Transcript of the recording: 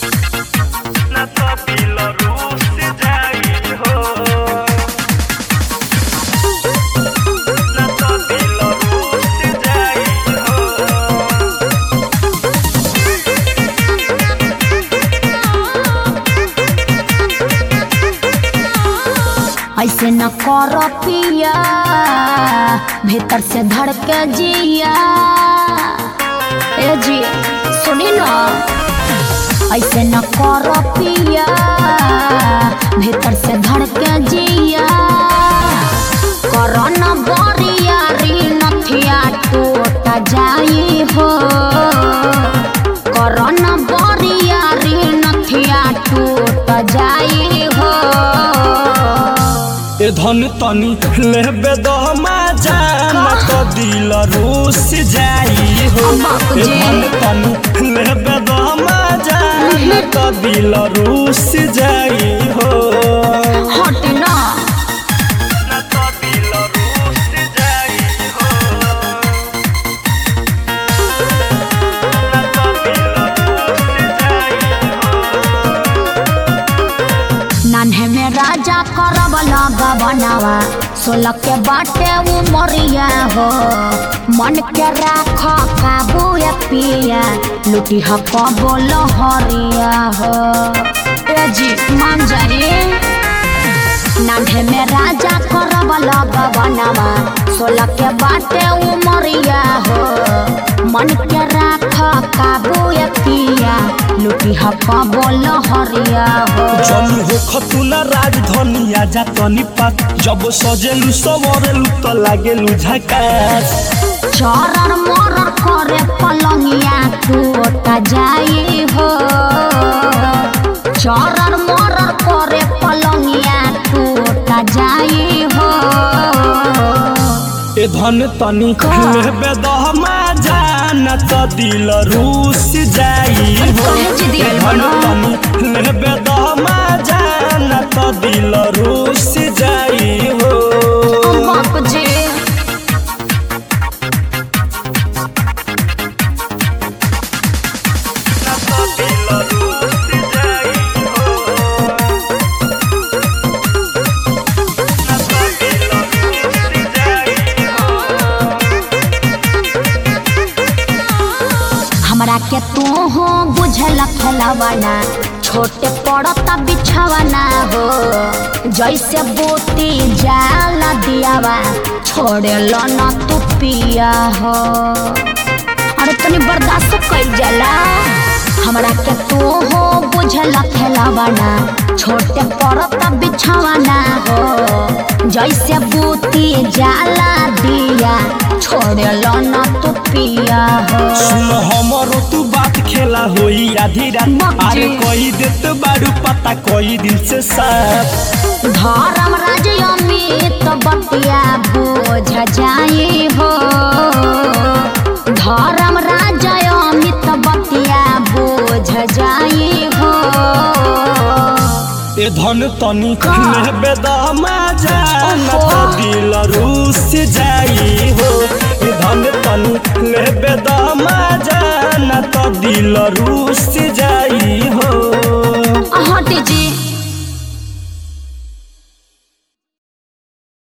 ना तो दिल रूस जाई हो, ना तो दिल रूस जाई हो। ऐसे न कर पिया, भीतर से धड़के जिया। ए जी सुनी ना, ऐसे न कर पिया, भीतर से धड़के जिया। करन बरियारी नथिया टूट जाई हो, करन बरियारी नथिया टूट जाई हो। ए धन तनी लेबे दमा जान तो दिल रूस जाई हो। ए धन तनी लेबे दमा जान तो दिल रूस जाई हो। हट ना, ना तो दिल रूस जाई हो, ना तो दिल रूस जाई हो। नान्हे में राजा करब लगा बनावा, 16 के बाटे उमरिया हो। मन के राख काबू या पिया, लुटी हको लहरिया हो। ए जी मान जाइए, नान्हे में राजा करब लगा बनावा, 16 के बाटे उमरिया हो। मन के राख काबू या पिया, लुटी हको लहरिया हो। जनी हो खतुना राजधानी आजा तनी पात, जब सजेलू सवरेलू तो लागेलू झकास। चरर मरर करे पलंगिया टूट जाई हो, चरर मरर करे पलंगिया टूट जाई हो। ए धन तनी लेबे दहमा जान तो दिल रूस जाई हो। ए धन तनी लेबे दहमा जान तो दिल रूस जाई हो। बाप जी ना तो दिल रूस जाई हो, ना तो दिल रूस जाई हो। हमरा के तू हो बुझल खेलवाना, छोटे पड़ता बिछवाना हो। जैसे बोती जाला दियावा, छोड़े लो न तू पिया हो। अरे तनी बर्दाश्त कइल जाला। हमरा के तू हो बुझल खेलवाना, छोटे पड़ता बिछवाना हो। जैसे बोती जाला दिया, छोड़े लो न तू पिया हो। सुन हमरो तू बात खेला होई आधी रात, अरे कोई देत बारू पता कोई दिन से साथ। धर्म राज अमित बतिया बोझ जाई हो, धर्म राज अमित बतिया बोझ जाई हो। ए धन तनी लेबे दमा जान तो दिल रूस जाई हो। ए धन तनी लेबे दमा जान तो दिल रूस